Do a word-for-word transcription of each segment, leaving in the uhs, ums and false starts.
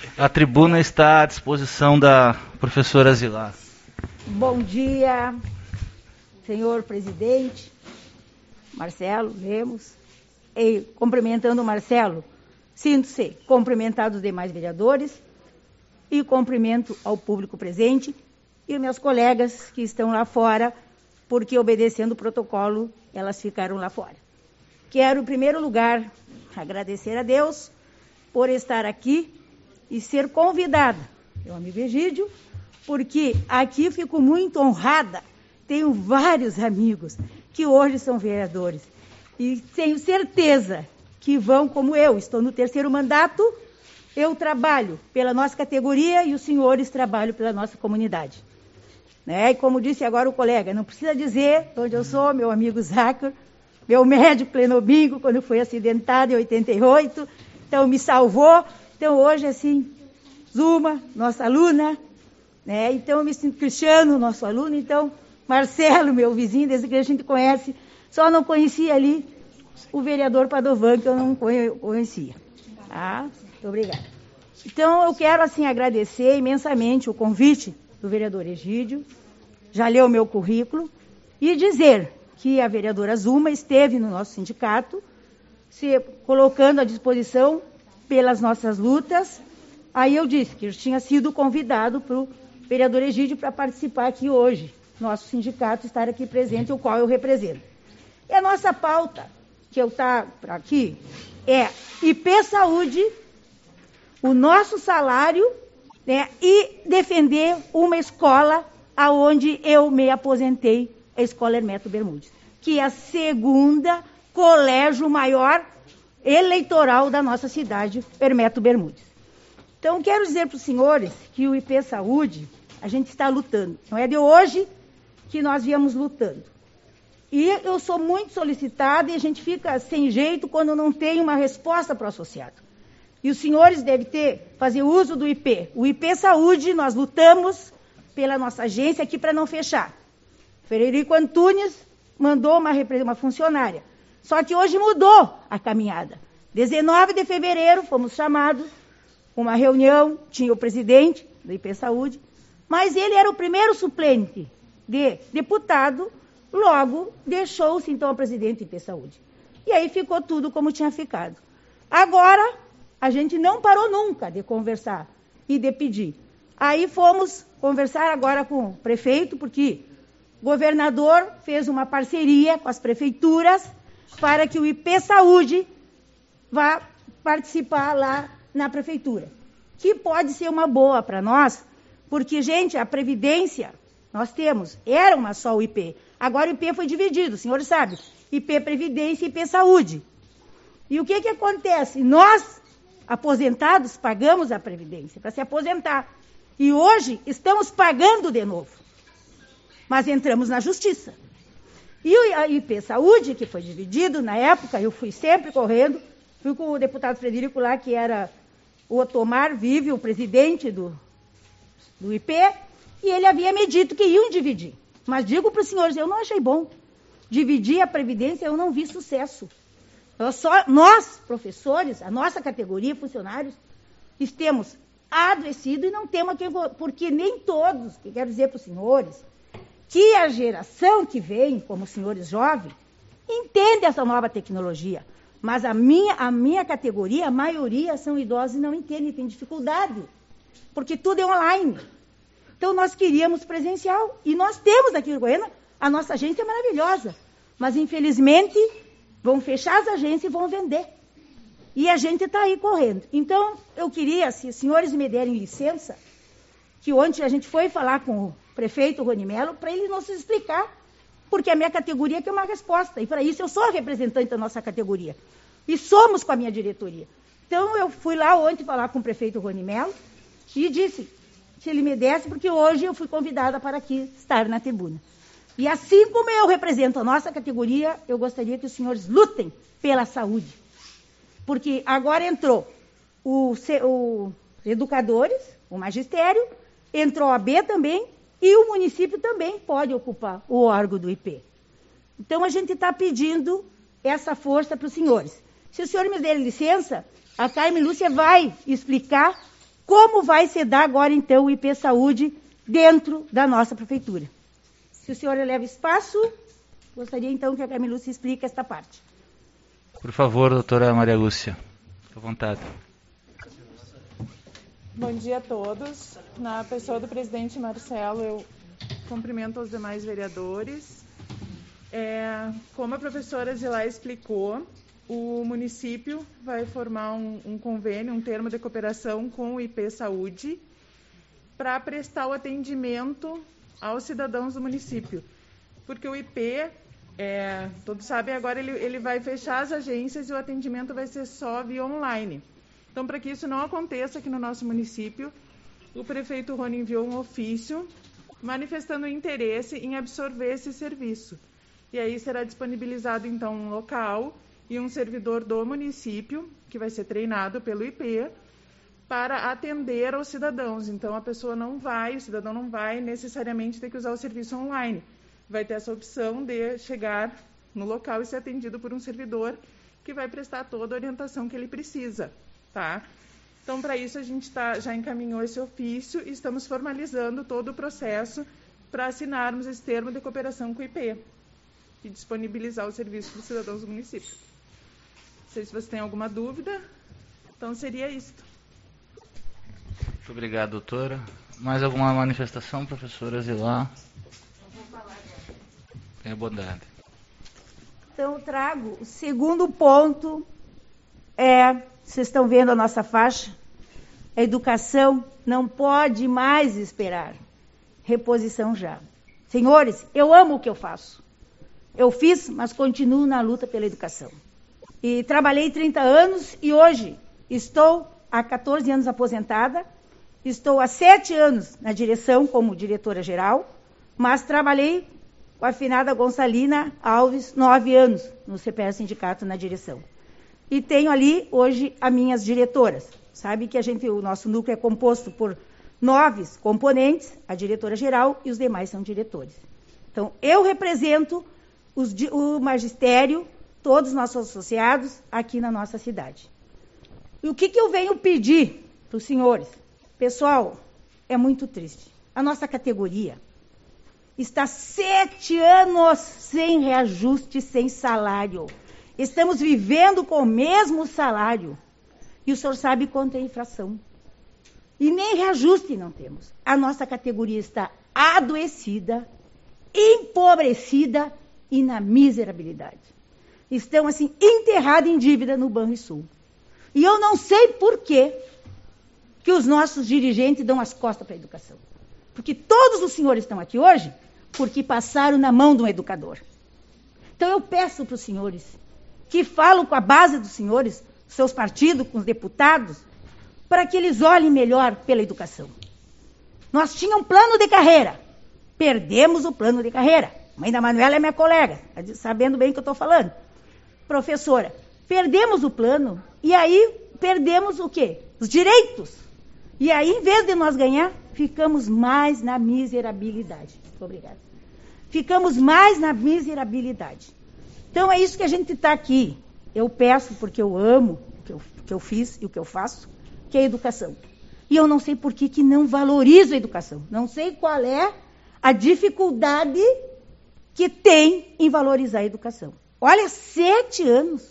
A tribuna está à disposição da professora Zilar. Bom dia, senhor presidente, Marcelo Lemos. E, cumprimentando o Marcelo, sinto-se cumprimentado os demais vereadores e cumprimento ao público presente e meus colegas que estão lá fora, porque, obedecendo o protocolo, elas ficaram lá fora. Quero, em primeiro lugar, agradecer a Deus por estar aqui e ser convidada, meu amigo Egídio, porque aqui fico muito honrada. Tenho vários amigos que hoje são vereadores e tenho certeza que vão, como eu, estou no terceiro mandato, eu trabalho pela nossa categoria e os senhores trabalham pela nossa comunidade. Né? E como disse agora o colega, não precisa dizer onde eu sou, meu amigo Zácar, meu médico Plenobingo, quando foi acidentado em oitenta e oito, então me salvou. Então hoje, assim, Zuma, nossa aluna, né? Então eu me sinto Cristiano, nosso aluno, então Marcelo, meu vizinho, desde que a gente conhece, só não conhecia ali o vereador Padovan, que eu não conhecia. Tá? Muito obrigada. Então eu quero, assim, agradecer imensamente o convite do vereador Egídio, já leu o meu currículo, e dizer que a vereadora Zuma esteve no nosso sindicato, se colocando à disposição pelas nossas lutas. Aí eu disse que eu tinha sido convidado para o vereador Egídio para participar aqui hoje, nosso sindicato estar aqui presente, o qual eu represento. E a nossa pauta, que eu tá aqui, é I P Saúde, o nosso salário, né, e defender uma escola aonde eu me aposentei, a Escola Hermeto Bermudes, que é a segunda colégio maior eleitoral da nossa cidade, Hermeto Bermudes. Então, quero dizer para os senhores que o I P Saúde, a gente está lutando. Não é de hoje que nós viemos lutando. E eu sou muito solicitada e a gente fica sem jeito quando não tem uma resposta para o associado. E os senhores devem ter, fazer uso do I P. O I P Saúde, nós lutamos pela nossa agência aqui para não fechar. Frederico Antunes mandou uma, uma funcionária. Só que hoje mudou a caminhada. dezenove de fevereiro, fomos chamados, uma reunião, tinha o presidente do I P Saúde, mas ele era o primeiro suplente de deputado, logo deixou-se então a presidente do I P Saúde. E aí ficou tudo como tinha ficado. Agora, a gente não parou nunca de conversar e de pedir. Aí fomos conversar agora com o prefeito, porque o governador fez uma parceria com as prefeituras para que o I P Saúde vá participar lá na prefeitura, que pode ser uma boa para nós, porque, gente, a Previdência, nós temos, era uma só o I P, agora o I P foi dividido, os senhores sabem, I P Previdência e I P Saúde. E o que que acontece? Nós, aposentados, pagamos a Previdência para se aposentar, e hoje estamos pagando de novo, mas entramos na Justiça. E o I P Saúde, que foi dividido, na época, eu fui sempre correndo, fui com o deputado Frederico lá, que era o Otomar Vive, o presidente do, do I P, e ele havia me dito que iam dividir. Mas digo para os senhores, eu não achei bom. Dividir a Previdência, eu não vi sucesso. Eu só, nós, professores, a nossa categoria, funcionários, estamos adoecidos e não temos quem... Porque nem todos, que quero dizer para os senhores, que a geração que vem, como os senhores jovens, entende essa nova tecnologia. Mas a minha, a minha categoria, a maioria são idosos e não entendem, tem dificuldade. Porque tudo é online. Então, nós queríamos presencial. E nós temos aqui em Goiânia, a nossa agência é maravilhosa. Mas, infelizmente, vão fechar as agências e vão vender. E a gente está aí correndo. Então, eu queria, se os senhores me derem licença, que ontem a gente foi falar com o prefeito Rony Mello, para ele nos explicar, porque a minha categoria quer uma resposta. E para isso eu sou a representante da nossa categoria. E somos com a minha diretoria. Então, eu fui lá ontem falar com o prefeito Rony Mello e disse que ele me desse, porque hoje eu fui convidada para aqui estar na tribuna. E assim como eu represento a nossa categoria, eu gostaria que os senhores lutem pela saúde. Porque agora entrou o, o educadores, o magistério, entrou a B também, e o município também pode ocupar o órgão do I P. Então, a gente está pedindo essa força para os senhores. Se os senhores me derem licença, a Carmen Lúcia vai explicar como vai se dar agora, então, o I P Saúde dentro da nossa prefeitura. Se o senhor eleva espaço, gostaria, então, que a Camilúcia explique esta parte. Por favor, doutora Maria Lúcia, fique à vontade. Bom dia a todos. Na pessoa do presidente Marcelo, eu cumprimento os demais vereadores. É, como a professora Zilá explicou, o município vai formar um, um convênio, um termo de cooperação com o I P Saúde para prestar o atendimento aos cidadãos do município. Porque o I P, é, todos sabem, agora ele, ele vai fechar as agências e o atendimento vai ser só via online. Então, para que isso não aconteça aqui no nosso município, o prefeito Rony enviou um ofício manifestando interesse em absorver esse serviço. E aí será disponibilizado, então, um local e um servidor do município, que vai ser treinado pelo I P, para atender aos cidadãos. Então, a pessoa não vai, o cidadão não vai necessariamente ter que usar o serviço online. Vai ter essa opção de chegar no local e ser atendido por um servidor que vai prestar toda a orientação que ele precisa, tá? Então, para isso, a gente tá, já encaminhou esse ofício e estamos formalizando todo o processo para assinarmos esse termo de cooperação com o I P e disponibilizar o serviço para os cidadãos do município. Não sei se você tem alguma dúvida, então seria isso. Muito obrigado, doutora. Mais alguma manifestação, professora Zilá? Tenha bondade. Então, eu trago o segundo ponto, é, vocês estão vendo a nossa faixa, a educação não pode mais esperar, reposição já. Senhores, eu amo o que eu faço. Eu fiz, mas continuo na luta pela educação. E trabalhei trinta anos e hoje estou há quatorze anos aposentada, estou há sete anos na direção como diretora-geral, mas trabalhei com a afinada Gonçalina Alves, nove anos no C P S Sindicato na direção. E tenho ali hoje as minhas diretoras. Sabe que a gente, o nosso núcleo é composto por nove componentes, a diretora-geral e os demais são diretores. Então, eu represento os, o magistério, todos os nossos associados aqui na nossa cidade. E o que, que eu venho pedir para os senhores? Pessoal, é muito triste. A nossa categoria está sete anos sem reajuste, sem salário. Estamos vivendo com o mesmo salário. E o senhor sabe quanto é a inflação. E nem reajuste não temos. A nossa categoria está adoecida, empobrecida e na miserabilidade. Estão, assim, enterrados em dívida no Banrisul. E eu não sei por quê que os nossos dirigentes dão as costas para a educação. Porque todos os senhores estão aqui hoje porque passaram na mão de um educador. Então eu peço para os senhores que falam com a base dos senhores, seus partidos, com os deputados, para que eles olhem melhor pela educação. Nós tínhamos um plano de carreira, perdemos o plano de carreira. A mãe da Manuela é minha colega, sabendo bem o que eu estou falando. Professora, perdemos o plano e aí perdemos o quê? Os direitos. E aí, em vez de nós ganhar, ficamos mais na miserabilidade. Muito obrigada. Ficamos mais na miserabilidade. Então, é isso que a gente está aqui. Eu peço, porque eu amo o que eu, o que eu fiz e o que eu faço, que é a educação. E eu não sei por que, que não valorizo a educação. Não sei qual é a dificuldade que tem em valorizar a educação. Olha, sete anos.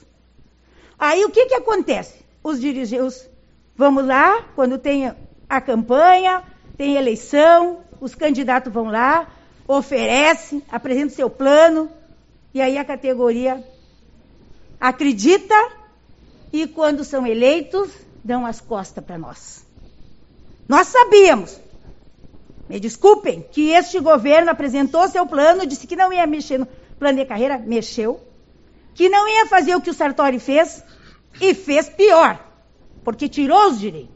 Aí, o que, que acontece? Os dirigentes, vamos lá, quando tem a campanha, tem eleição, os candidatos vão lá, oferecem, apresentam seu plano, e aí a categoria acredita e quando são eleitos, dão as costas para nós. Nós sabíamos, me desculpem, que este governo apresentou seu plano, disse que não ia mexer no plano de carreira, mexeu, que não ia fazer o que o Sartori fez, e fez pior, porque tirou os direitos.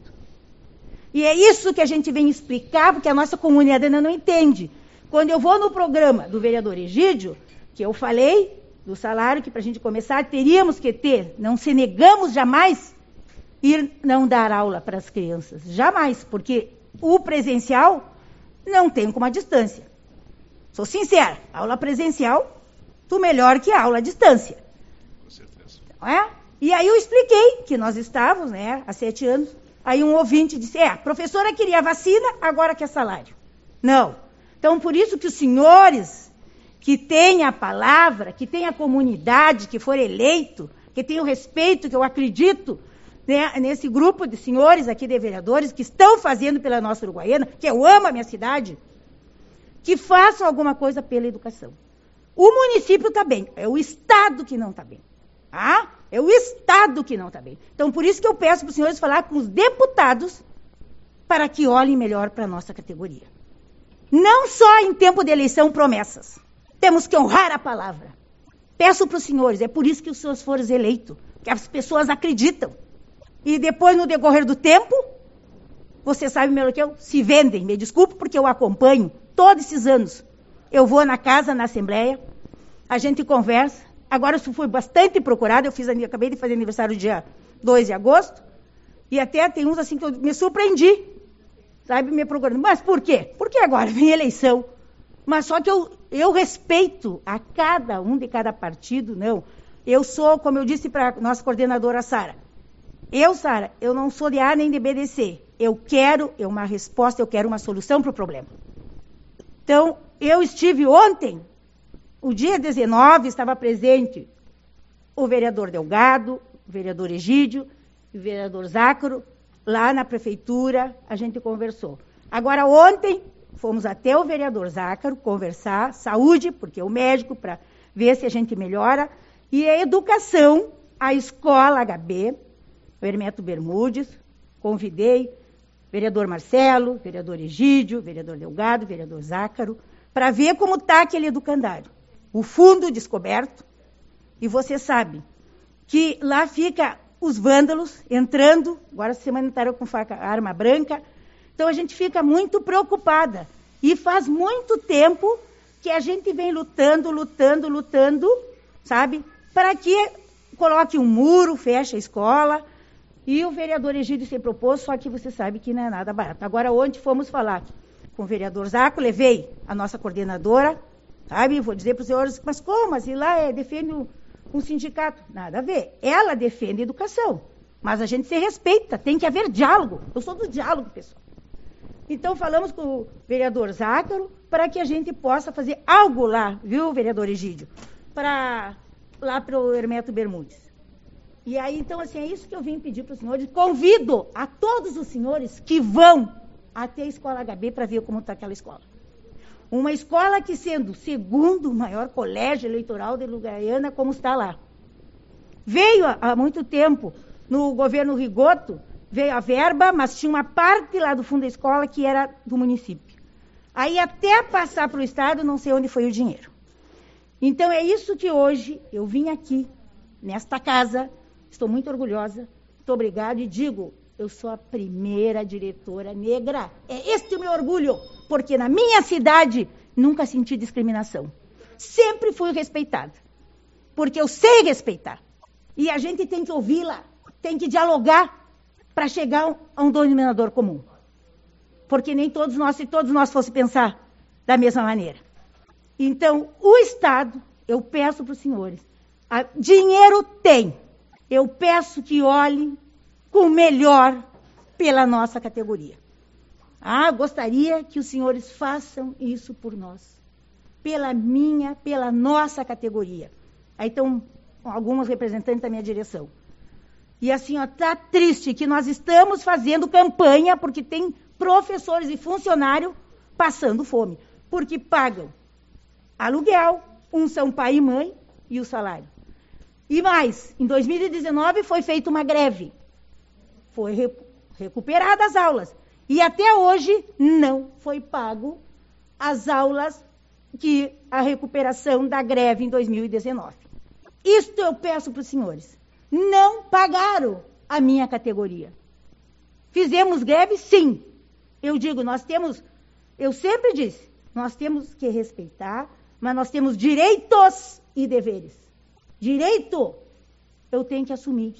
E é isso que a gente vem explicar, porque a nossa comunidade ainda não entende. Quando eu vou no programa do vereador Egídio, que eu falei do salário, que para a gente começar teríamos que ter, não se negamos jamais ir não dar aula para as crianças. Jamais, porque o presencial não tem como a distância. Sou sincera, aula presencial, tu melhor que a aula à distância. Com certeza. Não é? E aí eu expliquei que nós estávamos, né, há sete anos, Aí um ouvinte disse, é, a professora queria vacina, agora quer salário. Não. Então, por isso que os senhores que têm a palavra, que têm a comunidade, que for eleito, que tem o respeito, que eu acredito, né, nesse grupo de senhores aqui de vereadores que estão fazendo pela nossa Uruguaiana, que eu amo a minha cidade, que façam alguma coisa pela educação. O município está bem, é o Estado que não está bem. Ah? É o Estado que não está bem. Então, por isso que eu peço para os senhores falar com os deputados para que olhem melhor para a nossa categoria. Não só em tempo de eleição promessas. Temos que honrar a palavra. Peço para os senhores, é por isso que os senhores foram eleitos, que as pessoas acreditam. E depois, no decorrer do tempo, você sabe melhor que eu, se vendem. Me desculpe porque eu acompanho todos esses anos. Eu vou na casa, na Assembleia, a gente conversa. Agora eu fui bastante procurada, eu fiz, acabei de fazer aniversário dia dois de agosto, e até tem uns assim que eu me surpreendi, sabe, me procurando. Mas por quê? Porque agora vem eleição. Mas só que eu, eu respeito a cada um de cada partido, não. Eu sou, como eu disse para a nossa coordenadora Sara, eu, Sara, eu não sou de A nem de B D C. Eu quero uma resposta, eu quero uma solução para o problema. Então, eu estive ontem, o dia dezenove, estava presente o vereador Delgado, o vereador Egídio, o vereador Zácaro, lá na prefeitura, a gente conversou. Agora, ontem, fomos até o vereador Zácaro conversar, saúde, porque é o médico, para ver se a gente melhora, e a educação, a escola H B, o Hermeto Bermudes, convidei o vereador Marcelo, vereador Egídio, vereador Delgado, vereador Zácaro, para ver como está aquele educandário. O fundo descoberto, e você sabe que lá fica os vândalos entrando, agora semana entraram com faca, arma branca, então a gente fica muito preocupada. E faz muito tempo que a gente vem lutando, lutando, lutando, sabe? Para que coloque um muro, feche a escola. E o vereador Egídio se propôs, só que você sabe que não é nada barato. Agora, ontem fomos falar com o vereador Zaco, levei a nossa coordenadora, sabe? Vou dizer para os senhores, mas como? Mas e lá é, defende um, um sindicato? Nada a ver. Ela defende a educação, mas a gente se respeita, tem que haver diálogo. Eu sou do diálogo, pessoal. Então, falamos com o vereador Zácaro para que a gente possa fazer algo lá, viu, vereador Egídio? Para lá para o Hermeto Bermudes. E aí, então, assim, é isso que eu vim pedir para os senhores. Convido a todos os senhores que vão até a escola H B para ver como está aquela escola. Uma escola que, sendo o segundo maior colégio eleitoral de Uruguaiana, como está lá. Veio há muito tempo, no governo Rigoto, veio a verba, mas tinha uma parte lá do fundo da escola que era do município. Aí, até passar para o Estado, não sei onde foi o dinheiro. Então, é isso que hoje eu vim aqui, nesta casa, estou muito orgulhosa, muito obrigada, e digo, eu sou a primeira diretora negra. É este o meu orgulho, porque na minha cidade nunca senti discriminação. Sempre fui respeitada, porque eu sei respeitar. E a gente tem que ouvi-la, tem que dialogar para chegar a um denominador comum. Porque nem todos nós, se todos nós fossem pensar da mesma maneira. Então, o Estado, eu peço para os senhores, a, dinheiro tem. Eu peço que olhem com o melhor pela nossa categoria. Ah, gostaria que os senhores façam isso por nós. Pela minha, pela nossa categoria. Aí estão alguns representantes da minha direção. E assim, ó, tá triste que nós estamos fazendo campanha porque tem professores e funcionários passando fome. Porque pagam aluguel, uns são pai e mãe e o salário. E mais, em dois mil e dezenove foi feita uma greve. Foi re- recuperadas as aulas. E até hoje não foi pago as aulas que a recuperação da greve em dois mil e dezenove. Isto eu peço para os senhores. Não pagaram a minha categoria. Fizemos greve, sim. Eu digo, nós temos, eu sempre disse, nós temos que respeitar, mas nós temos direitos e deveres. Direito, eu tenho que assumir.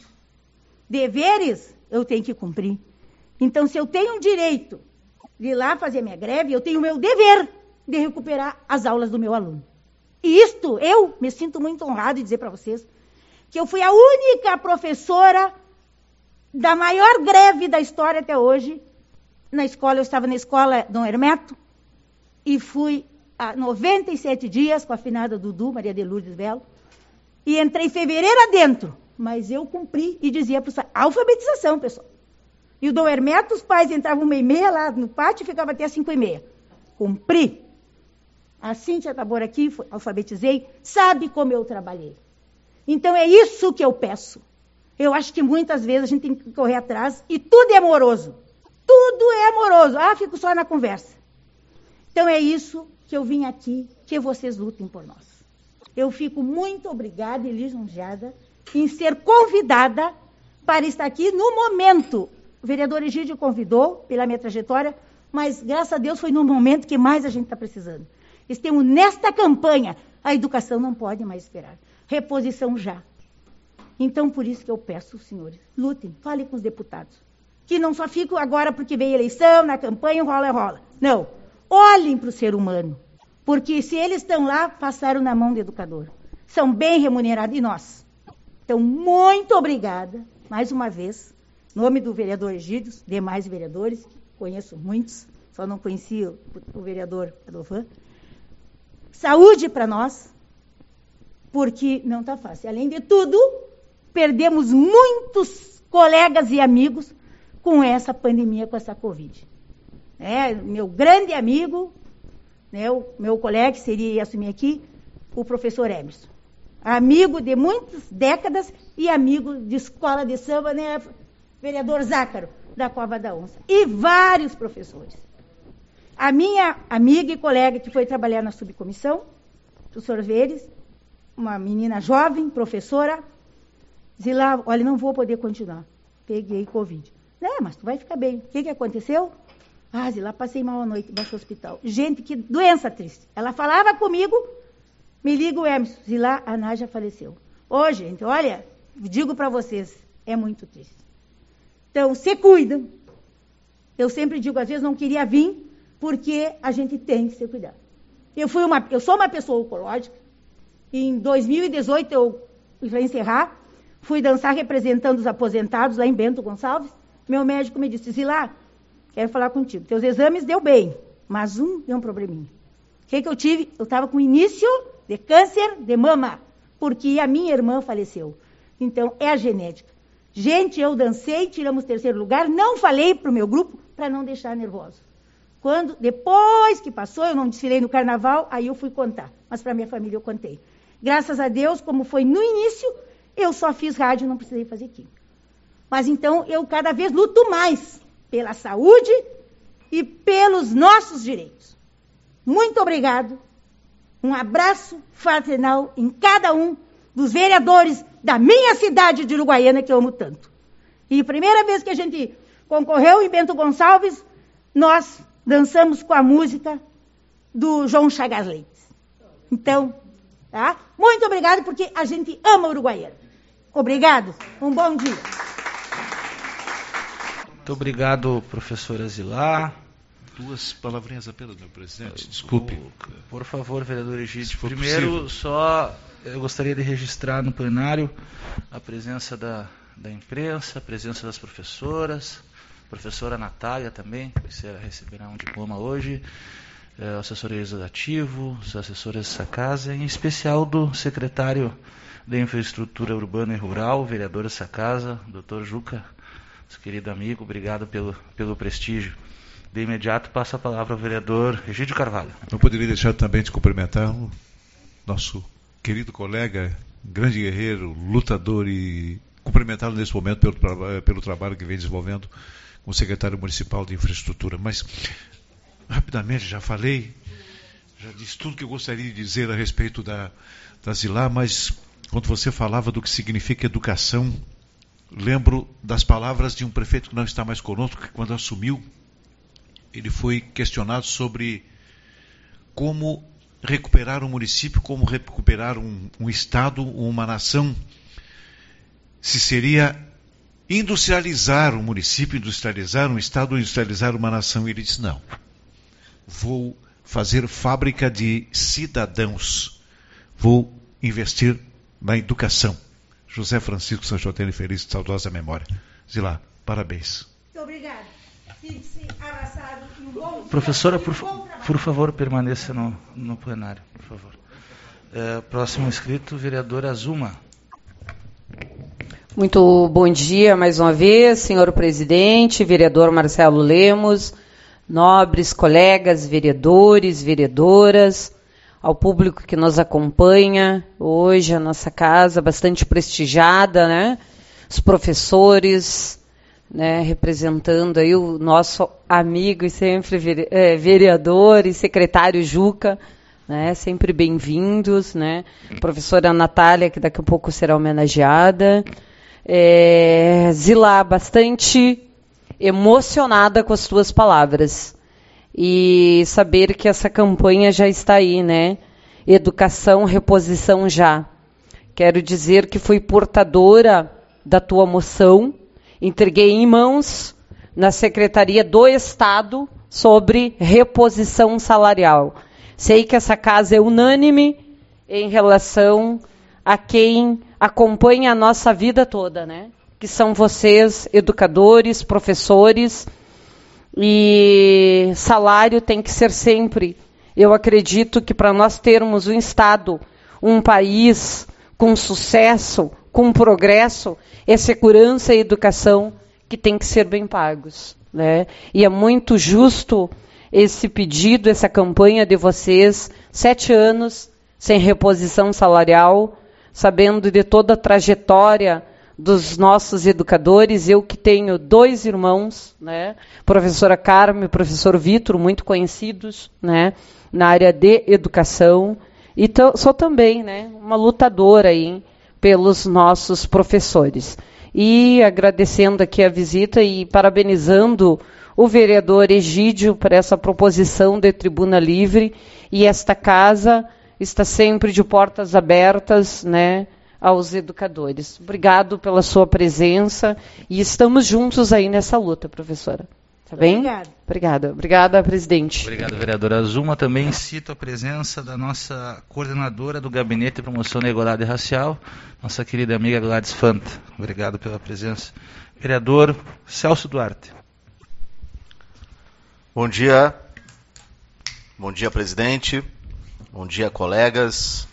Deveres, eu tenho que cumprir. Então, se eu tenho um direito de ir lá fazer minha greve, eu tenho o meu dever de recuperar as aulas do meu aluno. E isto, eu me sinto muito honrado em dizer para vocês que eu fui a única professora da maior greve da história até hoje. Na escola, eu estava na escola Dom Hermeto e fui há noventa e sete dias com a finada Dudu, Maria de Lourdes Belo, e entrei em fevereiro adentro, mas eu cumpri e dizia para os pais, alfabetização, pessoal. E o Dom Hermeto, os pais entravam uma e meia lá no pátio e ficavam até cinco e meia. Cumpri. A Cíntia Tabor aqui, alfabetizei, sabe como eu trabalhei. Então é isso que eu peço. Eu acho que muitas vezes a gente tem que correr atrás e tudo é amoroso. Tudo é amoroso. Ah, fico só na conversa. Então é isso que eu vim aqui, que vocês lutem por nós. Eu fico muito obrigada e lisonjeada em ser convidada para estar aqui no momento. O vereador Egídio convidou pela minha trajetória, mas graças a Deus foi no momento que mais a gente está precisando. Estamos nesta campanha. A educação não pode mais esperar. Reposição já. Então, por isso que eu peço, senhores, lutem, falem com os deputados. Que não só ficam agora porque veio eleição, na campanha, rola, rola. Não. Olhem para o ser humano. Porque se eles estão lá, passaram na mão do educador. São bem remunerados. E nós? Então, muito obrigada, mais uma vez, em nome do vereador Egídio, demais vereadores, conheço muitos, só não conhecia o, o vereador Adovan. Saúde para nós, porque não está fácil. Além de tudo, perdemos muitos colegas e amigos com essa pandemia, com essa Covid. É, meu grande amigo, né, o meu colega, que seria assumir aqui, o professor Emerson. Amigo de muitas décadas e amigo de escola de samba, né, vereador Zácaro, da Cova da Onça. E vários professores. A minha amiga e colega que foi trabalhar na subcomissão, professor Veres, uma menina jovem, professora, disse lá, olha, não vou poder continuar. Peguei Covid. Não, mas tu vai ficar bem. O que, que aconteceu? Ah, Zilá, passei mal à noite, baixo hospital. Gente, que doença triste. Ela falava comigo, me liga o Emerson, Zilá, a Nádia faleceu. Ô, gente, olha, digo para vocês, é muito triste. Então, se cuidam. Eu sempre digo, às vezes não queria vir, porque a gente tem que se cuidar. Eu, fui uma, eu sou uma pessoa oncológica. Em dois mil e dezoito, eu vou encerrar, fui dançar representando os aposentados lá em Bento Gonçalves. Meu médico me disse, Zilá, quero falar contigo. Teus exames deu bem, mas um deu um probleminha. O que, que eu tive? Eu estava com início de câncer de mama, porque a minha irmã faleceu. Então, é a genética. Gente, eu dancei, tiramos terceiro lugar, não falei para o meu grupo para não deixar nervoso. Quando, depois que passou, eu não desfilei no carnaval, aí eu fui contar. Mas para minha família eu contei. Graças a Deus, como foi no início, eu só fiz rádio, não precisei fazer química. Mas então, eu cada vez luto mais pela saúde e pelos nossos direitos. Muito obrigado. Um abraço fraternal em cada um dos vereadores da minha cidade de Uruguaiana, que eu amo tanto. E a primeira vez que a gente concorreu em Bento Gonçalves, nós dançamos com a música do João Chagas Leite. Então, tá? Muito obrigado, porque a gente ama Uruguaiana. Obrigado. Um bom dia. Muito obrigado, professora Zilá. Duas palavrinhas apenas, meu presidente. Desculpe. Por favor, vereador Egídio. For Primeiro, possível. só eu gostaria de registrar no plenário a presença da, da imprensa, a presença das professoras, a professora Natália também, que receberá um diploma hoje, é, o assessor legislativo, os assessores da casa, em especial do secretário de Infraestrutura Urbana e Rural, vereador dessa casa, doutor Juca, nosso querido amigo, obrigado pelo, pelo prestígio. De imediato, passo a palavra ao vereador Egídio Carvalho. Não poderia deixar também de cumprimentar o nosso querido colega, grande guerreiro, lutador, e cumprimentá-lo nesse momento pelo, tra pelo trabalho que vem desenvolvendo com o secretário municipal de infraestrutura. Mas, rapidamente, já falei, já disse tudo que eu gostaria de dizer a respeito da, da Zilá, mas quando você falava do que significa educação, lembro das palavras de um prefeito que não está mais conosco, que quando assumiu, ele foi questionado sobre como recuperar um município, como recuperar um, um estado, uma nação, se seria industrializar um município, industrializar um estado, industrializar uma nação. E ele disse, não, vou fazer fábrica de cidadãos, vou investir na educação. José Francisco Sanchotelli, feliz e saudosa memória. Zilá, parabéns. Muito obrigada. Sinta-se abraçado e um bom Professora, dia, por, um bom trabalho. por favor, permaneça no, no plenário, por favor. É, próximo inscrito, vereadora Azuma. Muito bom dia mais uma vez, senhor presidente, vereador Marcelo Lemos, nobres colegas, vereadores, vereadoras, ao público que nos acompanha hoje, a nossa casa bastante prestigiada, né? Os professores, né, representando aí o nosso amigo e sempre vereador e secretário Juca, né, sempre bem-vindos, né? Professora Natália, que daqui a pouco será homenageada. É, Zilá, bastante emocionada com as tuas palavras. E saber que essa campanha já está aí, né? Educação, reposição já. Quero dizer que fui portadora da tua moção, entreguei em mãos na Secretaria do Estado sobre reposição salarial. Sei que essa casa é unânime em relação a quem acompanha a nossa vida toda, né? Que são vocês, educadores, professores, e salário tem que ser sempre. Eu acredito que para nós termos um Estado, um país com sucesso, com progresso, é segurança e educação que tem que ser bem pagos, né? E é muito justo esse pedido, essa campanha de vocês, sete anos sem reposição salarial, sabendo de toda a trajetória dos nossos educadores, eu que tenho dois irmãos, né, professora Carmen e professor Vitor, muito conhecidos, né, na área de educação, e sou também, né, uma lutadora aí pelos nossos professores. E agradecendo aqui a visita e parabenizando o vereador Egídio por essa proposição de tribuna livre, e esta casa está sempre de portas abertas, né, aos educadores. Obrigado pela sua presença e estamos juntos aí nessa luta, professora. Tá bem? Obrigada. Obrigada. Obrigada, presidente. Obrigado, vereadora Azuma. Também cito a presença da nossa coordenadora do Gabinete de Promoção da Igualdade Racial, nossa querida amiga Gladys Fanta. Obrigado pela presença. Vereador Celso Duarte. Bom dia. Bom dia, presidente. Bom dia, colegas.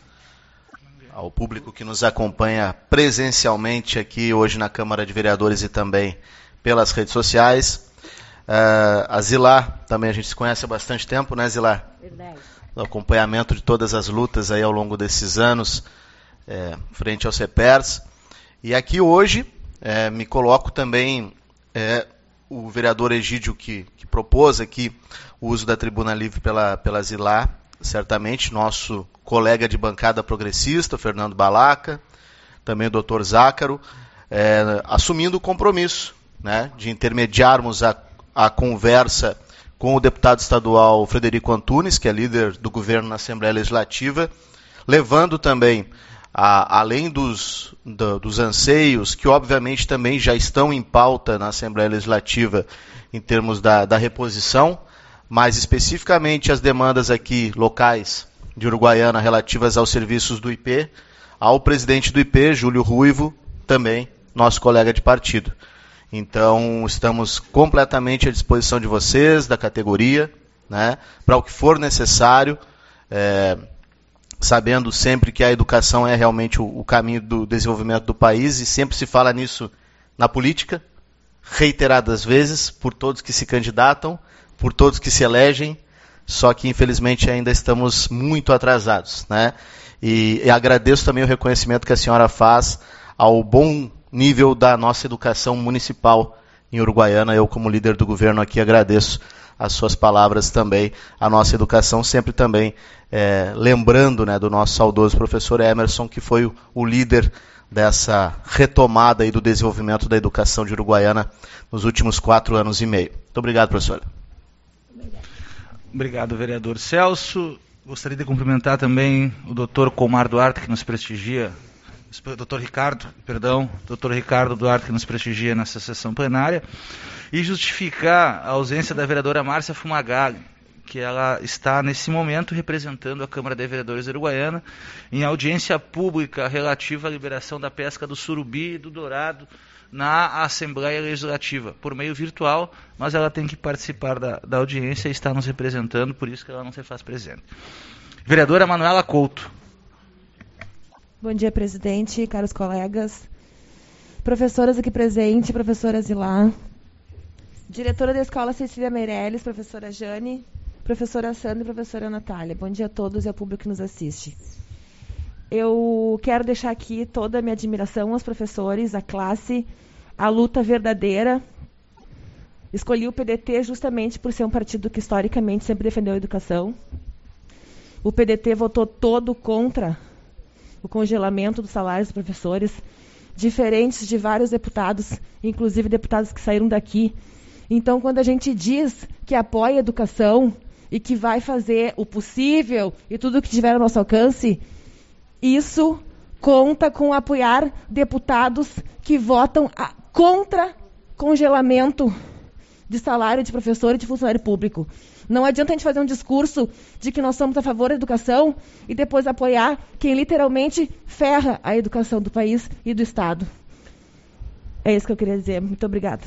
Ao público que nos acompanha presencialmente aqui hoje na Câmara de Vereadores e também pelas redes sociais. Uh, a Zilá, também a gente se conhece há bastante tempo, né, Zilá? Verdade. O acompanhamento de todas as lutas aí ao longo desses anos, é, frente ao CEPERS. E aqui hoje é, me coloco também é, o vereador Egídio que, que propôs aqui o uso da tribuna livre pela, pela Zilá, certamente nosso colega de bancada progressista, Fernando Balaca, também o doutor Zácaro, é, assumindo o compromisso, né, de intermediarmos a, a conversa com o deputado estadual Frederico Antunes, que é líder do governo na Assembleia Legislativa, levando também, a, além dos, do, dos anseios, que obviamente também já estão em pauta na Assembleia Legislativa, em termos da, da reposição, mas especificamente as demandas aqui locais de Uruguaiana relativas aos serviços do I P, ao presidente do I P, Júlio Ruivo, também nosso colega de partido. Então, estamos completamente à disposição de vocês, da categoria, né, para o que for necessário, é, sabendo sempre que a educação é realmente o, o caminho do desenvolvimento do país, e sempre se fala nisso na política, reiteradas vezes, por todos que se candidatam, por todos que se elegem, só que infelizmente ainda estamos muito atrasados, né? E, e agradeço também o reconhecimento que a senhora faz ao bom nível da nossa educação municipal em Uruguaiana. Eu, como líder do governo aqui, agradeço as suas palavras também, a nossa educação, sempre também é, lembrando, né, do nosso saudoso professor Emerson, que foi o, o líder dessa retomada aí do desenvolvimento da educação de Uruguaiana nos últimos quatro anos e meio. Muito obrigado, professora. Obrigado, vereador Celso. Gostaria de cumprimentar também o doutor Comar Duarte, que nos prestigia, doutor Ricardo, perdão, doutor Ricardo Duarte, que nos prestigia nessa sessão plenária, e justificar a ausência da vereadora Márcia Fumagalli, que ela está, nesse momento, representando a Câmara de Vereadores de Uruguaiana em audiência pública relativa à liberação da pesca do surubi e do dourado na Assembleia Legislativa, por meio virtual, mas ela tem que participar da, da audiência e está nos representando, por isso que ela não se faz presente. Vereadora Manuela Couto. Bom dia, presidente, caros colegas, professoras aqui presentes, professora Zilá, diretora da Escola Cecília Meirelles, professora Jane, professora Sandra e professora Natália. Bom dia a todos e ao público que nos assiste. Eu quero deixar aqui toda a minha admiração aos professores, à classe, à luta verdadeira. Escolhi o P D T justamente por ser um partido que historicamente sempre defendeu a educação. O P D T votou todo contra o congelamento dos salários dos professores, diferentes de vários deputados, inclusive deputados que saíram daqui. Então, quando a gente diz que apoia a educação e que vai fazer o possível e tudo o que tiver ao nosso alcance, isso conta com apoiar deputados que votam a, contra congelamento de salário de professor e de funcionário público. Não adianta a gente fazer um discurso de que nós somos a favor da educação e depois apoiar quem literalmente ferra a educação do país e do Estado. É isso que eu queria dizer. Muito obrigada.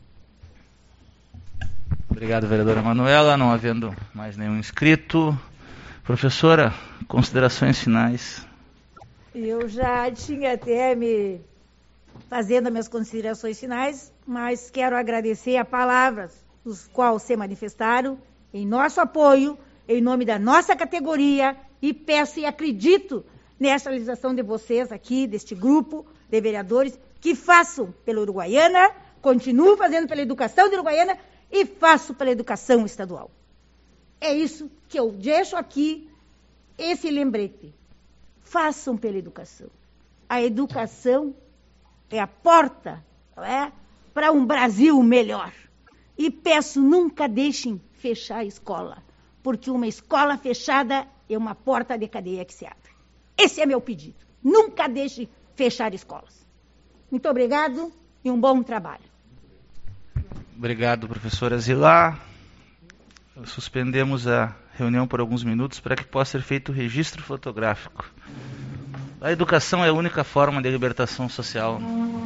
Obrigado, vereadora Manuela. Não havendo mais nenhum inscrito. Professora, considerações finais. Eu já tinha até me fazendo as minhas considerações finais, mas quero agradecer a palavras dos quais se manifestaram em nosso apoio, em nome da nossa categoria, e peço e acredito nessa realização de vocês aqui, deste grupo de vereadores, que façam pela Uruguaiana, continuem fazendo pela educação de Uruguaiana e façam pela educação estadual. É isso que eu deixo aqui, esse lembrete. Façam pela educação. A educação é a porta, não é, para um Brasil melhor. E peço, nunca deixem fechar a escola, porque uma escola fechada é uma porta de cadeia que se abre. Esse é meu pedido. Nunca deixem fechar escolas. Muito obrigado e um bom trabalho. Obrigado, professora Zilá. Suspendemos a reunião por alguns minutos para que possa ser feito o registro fotográfico. A educação é a única forma de libertação social.